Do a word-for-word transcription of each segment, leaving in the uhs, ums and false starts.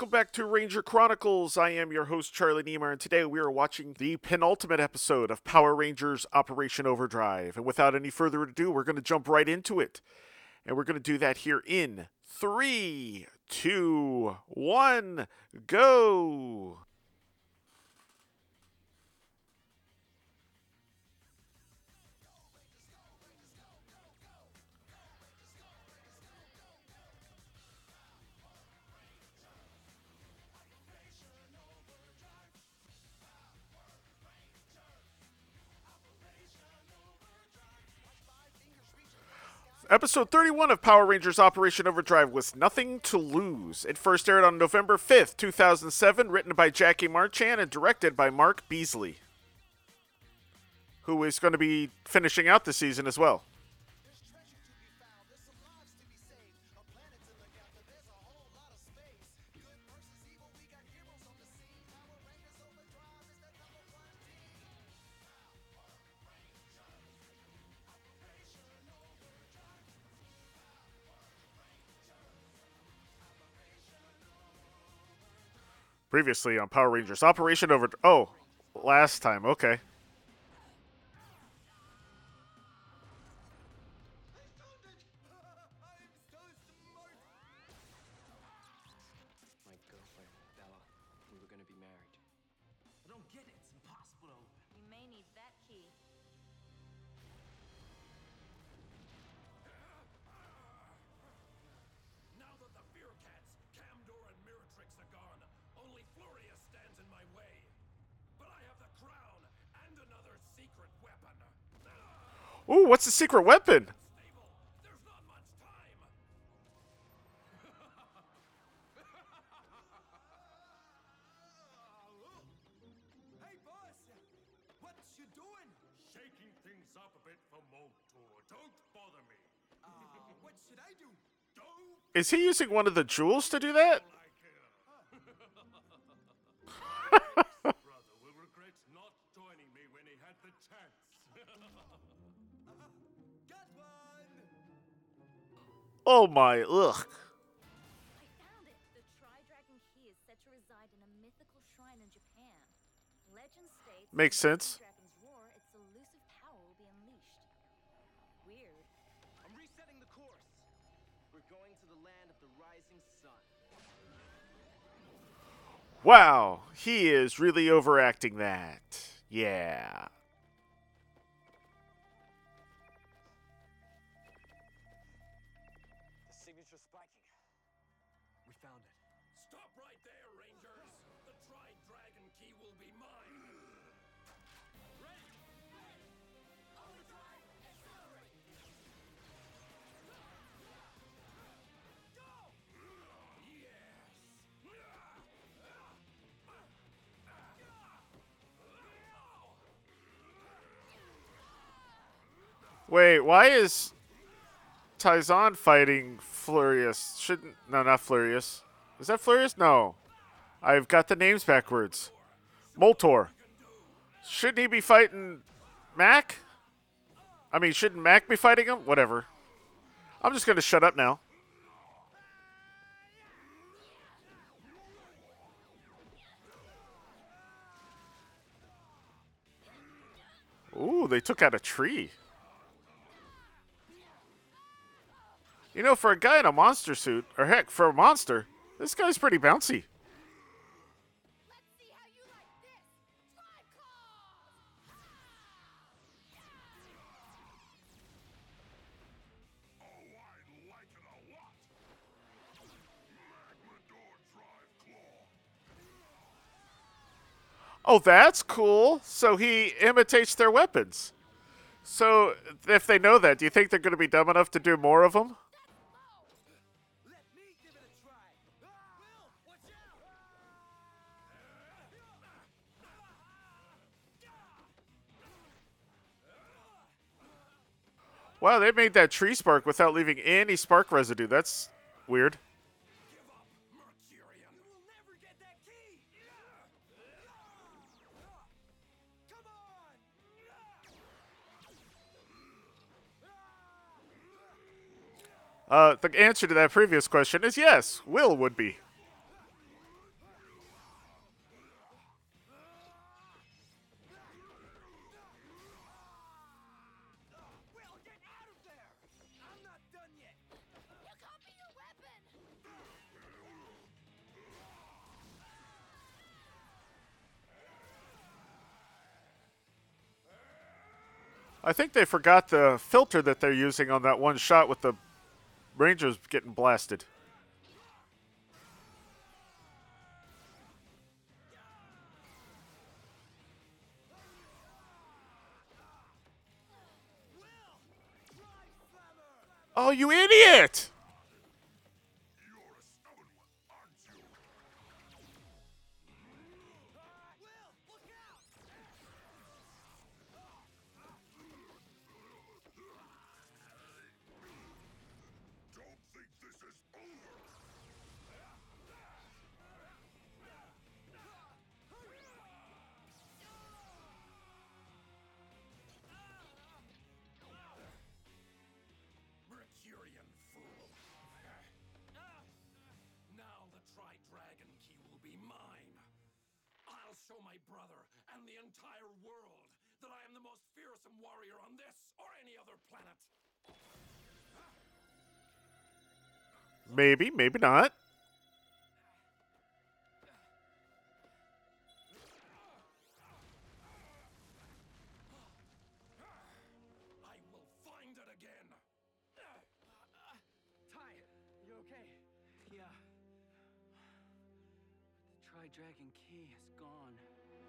welcome back to Ranger Chronicles. I am your host, Charlie Niemeyer, and today we are watching the penultimate episode of Power Rangers Operation Overdrive. And without any further ado, we're going to jump right into it. And we're going to do that here in three, two, one, go! Episode thirty-one of Power Rangers Operation Overdrive was Nothing to Lose. It first aired on November fifth, two thousand seven, written by Jackie Marchand and directed by Mark Beasley, who is going to be finishing out the season as well. Previously on Power Rangers Operation Over... Oh, last time. Okay. My girlfriend, Bella. We were gonna be married. I don't get it. It's impossible to open. You may need that key. Now that the Fear Cats, Camdor and Miratrix are gone, only Floria stands in my way. But I have the crown and another secret weapon. Ooh, what's the secret weapon? Stable, there's not much time. Hey, boss! What you doing? Shaking things up a bit for Moltor. Don't bother me. Uh, what should I do? Don't Is he using one of the jewels to do that? like her. Brother will regret not joining me when he had the chance. Got one! Oh my, ugh. I found it! The Tri-Dragon Key is said to reside in a mythical shrine in Japan. Legend states Makes that when sense. the Dragon's roar, its elusive power will be unleashed. Weird. I'm resetting the course. We're going to the land of the rising sun. Wow, he is really overacting that. Yeah. The signature spiking. We found it. Stop right there, Rangers. The Tri-Dragon Key will be mine. Ready? Overdrive, accelerate. Go! Wait, why is Taizan fighting Flurious? Shouldn't... No, not Flurious. Is that Flurious? No. I've got the names backwards. Moltor. Shouldn't he be fighting Mac? I mean, shouldn't Mac be fighting him? Whatever. I'm just going to shut up now. Ooh, they took out a tree. You know, for a guy in a monster suit, or heck, for a monster, this guy's pretty bouncy. Let's see how you like this! Tri-Claw! Oh, I like it a lot. Magmador Drive Claw. Oh, that's cool. So he imitates their weapons. So if they know that, do you think they're going to be dumb enough to do more of them? Let me give it a try. Will, watch out! Wow, they made that tree spark without leaving any spark residue. That's weird. Give up, Mercurian. You will never get that key! Come on! Uh, the answer to that previous question is yes, Will would be. I think they forgot the filter that they're using on that one shot with the Rangers getting blasted. Oh, you idiot! Mercurian fool. Now the Tri-Dragon Key will be mine. I'll show my brother and the entire world that I am the most fearsome warrior on this or any other planet. Maybe, maybe not. I will find it again. Ty, you okay? Yeah. The Tri-Dragon Key is gone.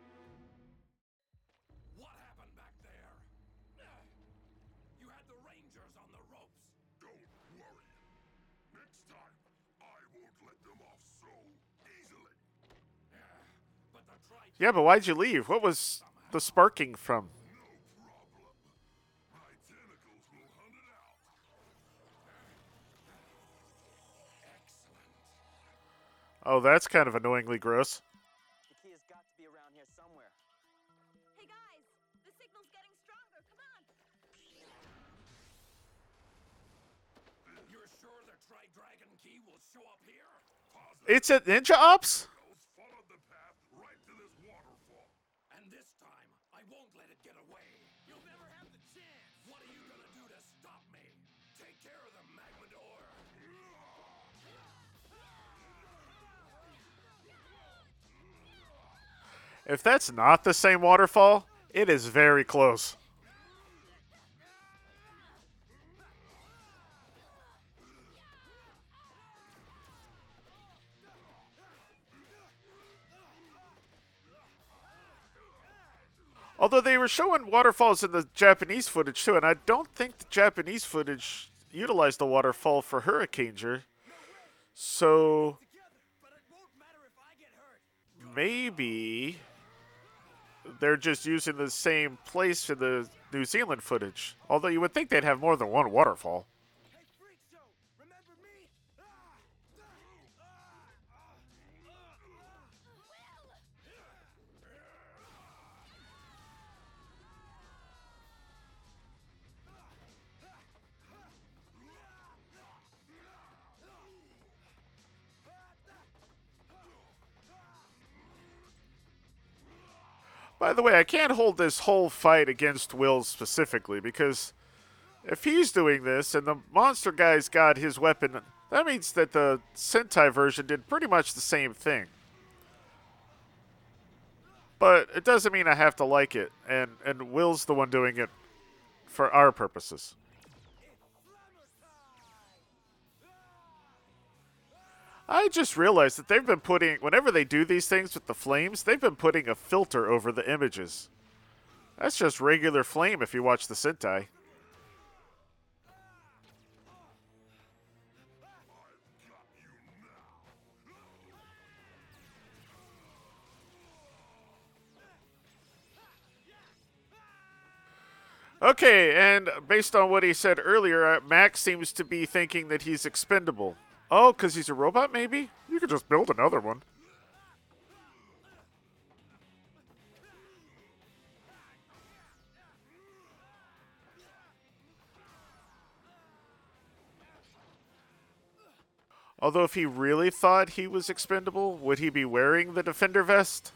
What happened back there? You had the Rangers on the ropes. Don't worry. Next time, I won't let them off so easily. But the Tri Yeah, but why'd you leave? What was the sparking from? No problem. My tentacles will hunt it out. Excellent. Oh, that's kind of annoyingly gross. The key has got to be around here somewhere. Hey guys, the signal's getting stronger. Come on. You're sure the Tri-Dragon Key will show up here? It's at Ninja Ops? Follow the path right to this waterfall. And this time, I won't let it get away. You'll never have the chance. What are you gonna do to stop me? Take care of them, Magmador. If that's not the same waterfall, it is very close. Although they were showing waterfalls in the Japanese footage too, and I don't think the Japanese footage utilized the waterfall for Hurricaneger. So But it won't matter if I get hurt. maybe they're just using the same place for the New Zealand footage. Although you would think they'd have more than one waterfall. Hey, Freak Show, remember me? Ah! Ah! Ah! Ah! By the way, I can't hold this whole fight against Will specifically, because if he's doing this and the monster guy's got his weapon, that means that the Sentai version did pretty much the same thing. But it doesn't mean I have to like it, and, and Will's the one doing it for our purposes. I just realized that they've been putting, whenever they do these things with the flames, they've been putting a filter over the images. That's just regular flame if you watch the Sentai. Okay, and based on what he said earlier, uh, Max seems to be thinking that he's expendable. Oh, because he's a robot, maybe? You could just build another one. Although if he really thought he was expendable, would he be wearing the Defender vest?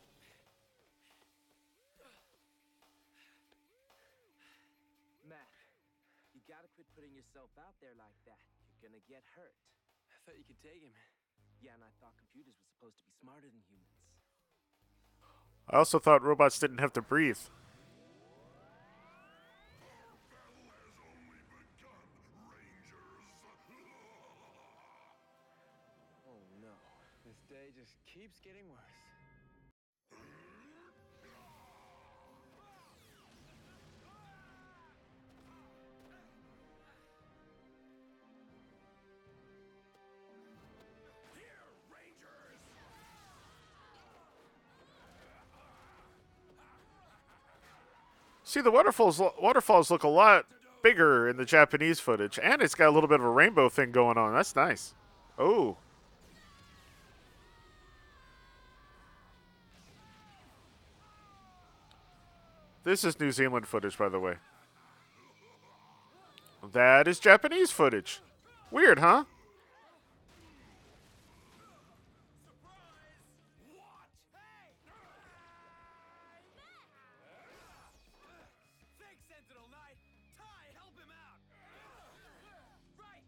Matt, gotta quit putting yourself out there like that. You're gonna get hurt. I thought you could take him. Yeah, and I thought computers were supposed to be smarter than humans. I also thought robots didn't have to breathe. Oh no. This day just keeps getting worse. Here, Rangers! See, the waterfalls waterfalls look a lot bigger in the Japanese footage, and it's got a little bit of a rainbow thing going on. That's nice. Oh. This is New Zealand footage, by the way. That is Japanese footage. Weird, huh? Thanks, Sentinel Knight. Ty, help him out. Right.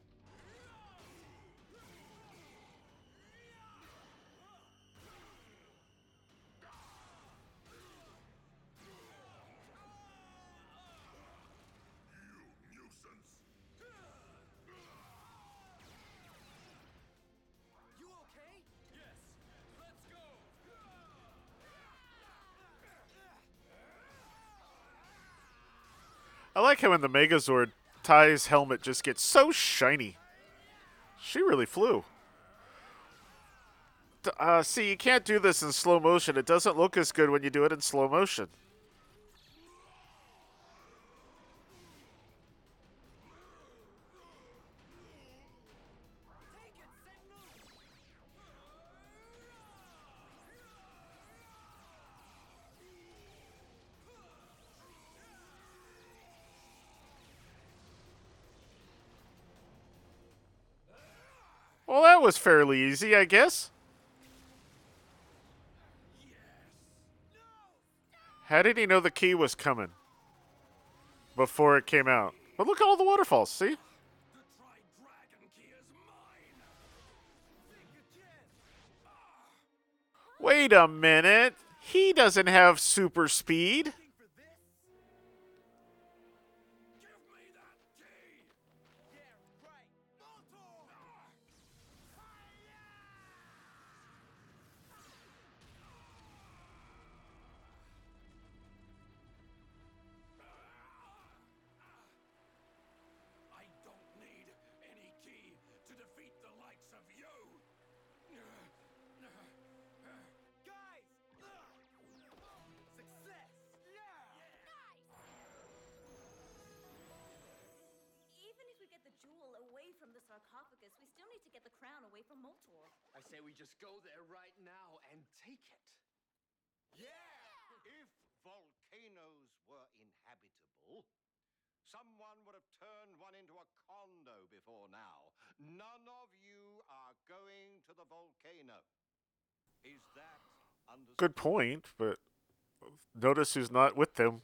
You nuisance! You okay? Yes. Let's go. I like how in the Megazord, Ty's helmet just gets so shiny. She really flew. D- Uh, see, you can't do this in slow motion. It doesn't look as good when you do it in slow motion. Take it, Sentinel. Well, that was fairly easy, I guess. How did he know the key was coming before it came out? But look at all the waterfalls, see? The Tri-Dragon Key is mine! Wait a minute. He doesn't have super speed. Give me that key! Yeah, right. Moltor. I don't need any key to defeat the likes of you! Guys. Success. Yeah. Even if we get the jewel away from the sarcophagus, we still need to get the crown away from Moltor. I say we just go there right now and take it. If volcanoes were inhabitable, someone would have turned one into a condo before now. None of you are going to the volcano. Is that understood? Good point, but notice who's not with them.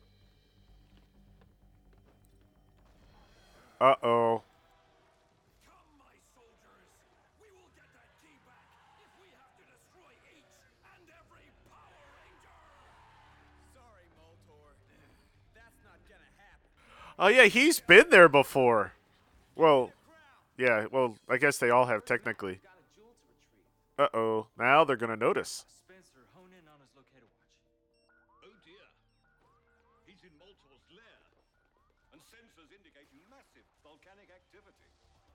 Uh-oh. Come, my soldiers! We will get that key back if we have to destroy each and every Power Ranger! Sorry, Moltor. That's not gonna happen. Oh, yeah, he's been there before. Well, yeah, well, I guess they all have technically. Got a jewel to retrieve. Uh-oh. Now they're going to notice. Spencer, hone in on his locator watch. Oh dear. He's in Moltor's lair, and sensors indicate massive volcanic activity.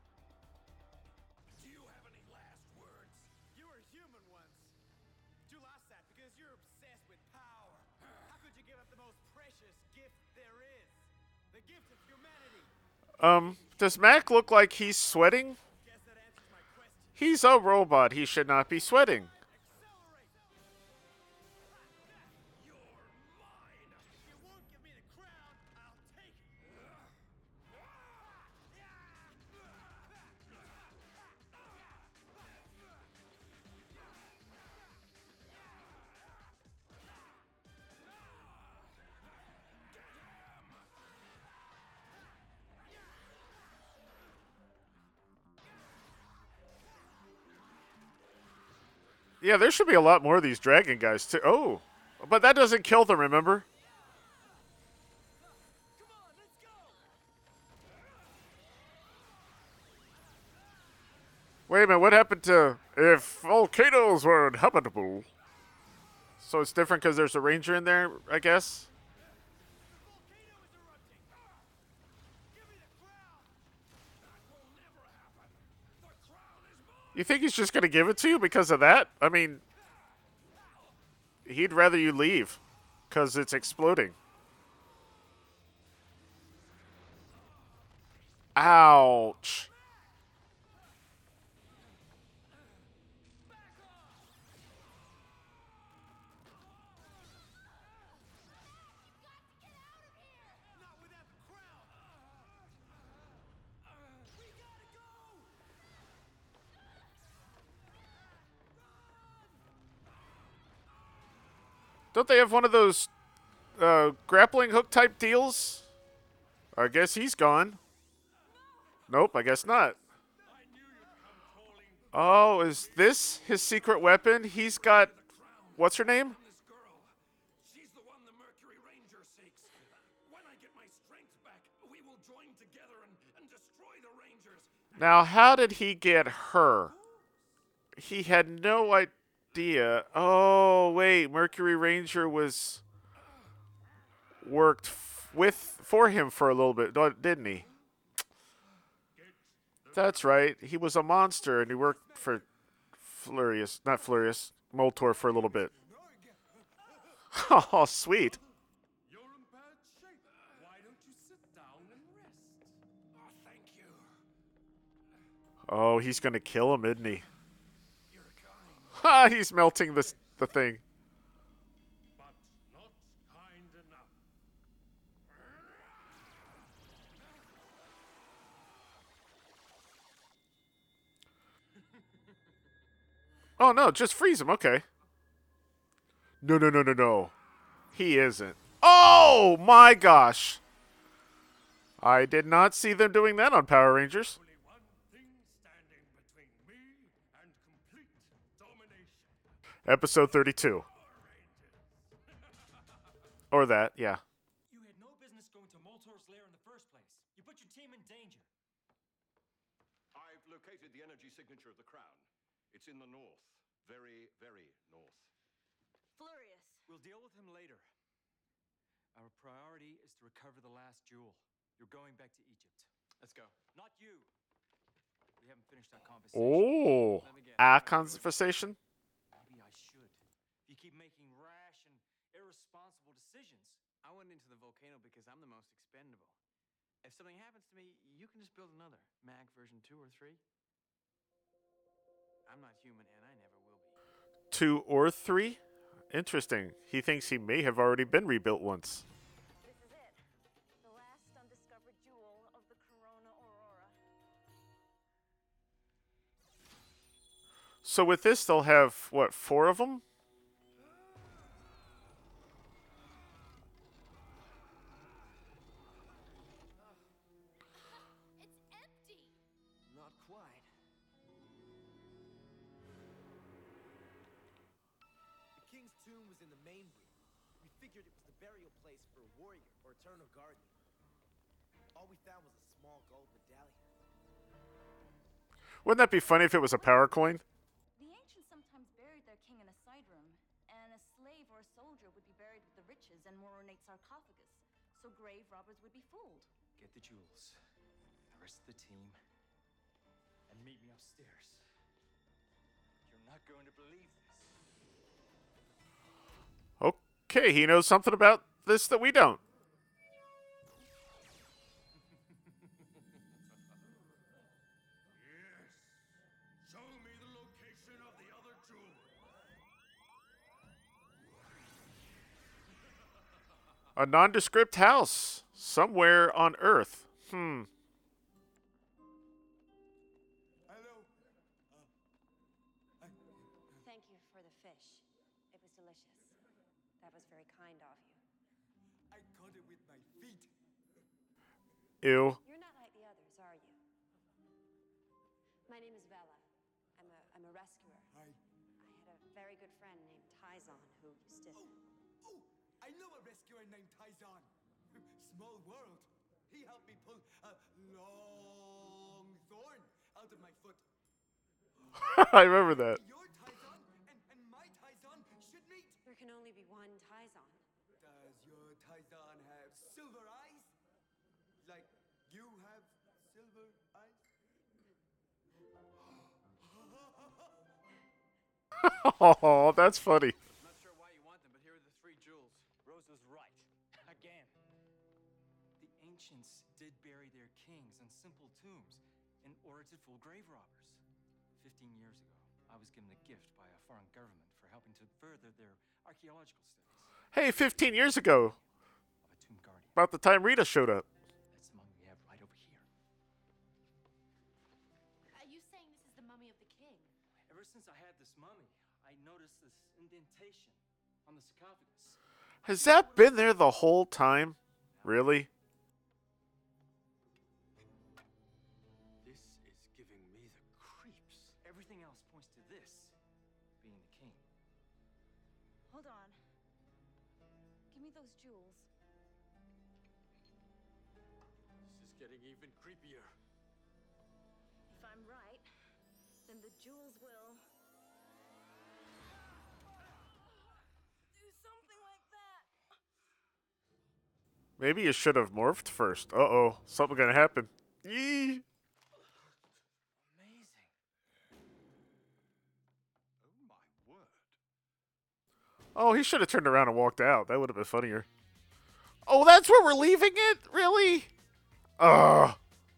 Do you have any last words? You were human once. You lost that because you're obsessed with power. How could you give up the most precious gift there is? The gift of humanity. Um, does Mac look like he's sweating? Guess that answers my question. He's a robot. He should not be sweating. Accelerate! You're mine! If you won't give me the crown, I'll take it. Yeah, there should be a lot more of these dragon guys too. Oh, but that doesn't kill them, remember? Wait a minute, what happened to if volcanoes were inhabitable? So it's different because there's a ranger in there, I guess? You think he's just going to give it to you because of that? I mean, he'd rather you leave because it's exploding. Ouch. Don't they have one of those uh, grappling hook type deals? I guess he's gone. Nope, I guess not. Oh, is this his secret weapon? He's got, what's her name? This girl. She's the one the Mercury Ranger seeks. When I get my strength back, we will join together and, and destroy the Rangers. Now, how did he get her? He had no idea. Oh, wait, Mercury Ranger was worked f- with for him for a little bit, didn't he? That's right. He was a monster, and he worked for Flurious, not Flurious, Moltor for a little bit. Oh, sweet. You're in bad shape. Why don't you sit down and rest? Oh, thank you. Oh, he's going to kill him, isn't he? Ha, he's melting this, the thing. But not kind enough. Oh, no, just freeze him. Okay. No, no, no, no, no. He isn't. Oh, my gosh. I did not see them doing that on Power Rangers. Only one thing standing between me and complete domination. Episode thirty-two. Or that, yeah. You had no business going to Moltor's lair in the first place. You put your team in danger. I've located the energy signature of the crown. It's in the north. Very, very north. Flurious. We'll deal with him later. Our priority is to recover the last jewel. You're going back to Egypt. Let's go. Not you. We haven't finished our conversation. Oh, a conversation? Maybe I should. If you keep making rash and irresponsible decisions. I went into the volcano because I'm the most expendable. If something happens to me, you can just build another. Mag version two or three. I'm not human, and I never will be. Two or three? Interesting. He thinks he may have already been rebuilt once. This is it. The last undiscovered jewel of the Corona Aurora. So with this, they'll have, what, four of them? It's empty. Not quite. The king's tomb was in the main room. We figured it was the burial place for a warrior or eternal guardian. All we found was a small gold medallion. Wouldn't that be funny if it was a power coin? The ancients sometimes buried their king in a side room, and a slave or a soldier would be buried with the riches and more ornate sarcophagus, so grave robbers would be fooled. Get the jewels. The rest of the team. And meet me upstairs. You're not going to believe this. Okay, he knows something about this that we don't. Yes. Show me the location of the other jewel. A nondescript house somewhere on Earth. Hmm. Hello. Thank you for the fish. It was delicious. That was very kind of you. I caught it with my feet. Ew. You're not like the others, are you? My name is Vela. I'm a, I'm a rescuer. I. I had a friend named Taizan who used to. Oh, I know a rescuer named Taizan. Small world. He helped me pull a long thorn out of my foot. I remember that. Your Taizan and, and my Taizan should meet. There can only be one Taizan. Does your Taizan have silver eyes? Like you have silver eyes? Oh, that's funny. Not sure why you want them, but here are the three jewels. Rose was right. Again. The ancients did bury their kings in simple tombs in order to fool grave robbers. Fifteen years ago, I was given a gift by a foreign government for helping to further their archaeological studies. Hey, fifteen years ago, Of a tomb guardian. about the time Rita showed up. That's the mummy we have right over here. Are you saying this is the mummy of the king? Ever since I had this mummy, I noticed this indentation on the sarcophagus. Has that been there the whole time? Really? This is giving me the creeps. Everything else points to this being the king. Hold on. Give me those jewels. This is getting even creepier. If I'm right, then the jewels will do something like that. Maybe you should have morphed first. Uh-oh. Something gonna happen. Yee. Amazing. Oh my word. Oh, he should have turned around and walked out. That would have been funnier. Oh, that's where we're leaving it? Really? Ugh.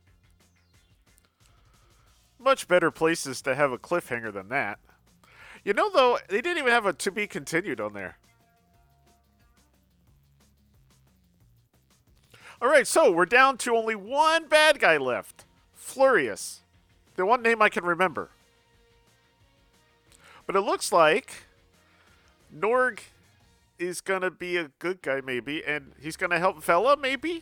Much better places to have a cliffhanger than that. You know, though, they didn't even have a to be continued on there. Alright, so we're down to only one bad guy left. Flurious. The one name I can remember. But it looks like Norg is going to be a good guy, maybe, and he's going to help Vela, maybe?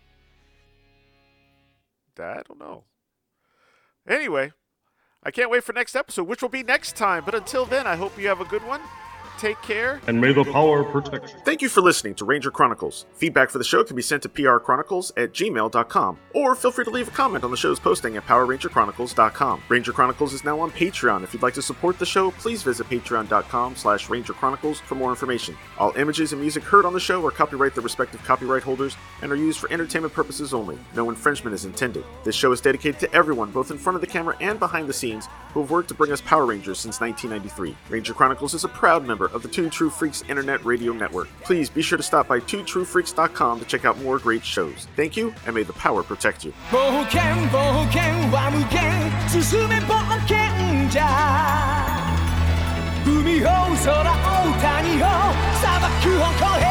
I don't know. Anyway, I can't wait for next episode, which will be next time. But until then, I hope you have a good one. Take care. And may the power protect you. Thank you for listening to Ranger Chronicles. Feedback for the show can be sent to p r chronicles at gmail dot com, or feel free to leave a comment on the show's posting at power ranger chronicles dot com. Ranger Chronicles is now on Patreon. If you'd like to support the show, please visit patreon dot com slash ranger chronicles for more information. All images and music heard on the show are copyright their respective copyright holders and are used for entertainment purposes only. No infringement is intended. This show is dedicated to everyone, both in front of the camera and behind the scenes, who have worked to bring us Power Rangers since nineteen ninety-three. Ranger Chronicles is a proud member of the Two True Freaks Internet Radio Network. Please be sure to stop by two true freaks dot com to check out more great shows. Thank you, and may the power protect you. 冒険冒険は無限進め冒険じゃ海を空を谷を砂漠を越え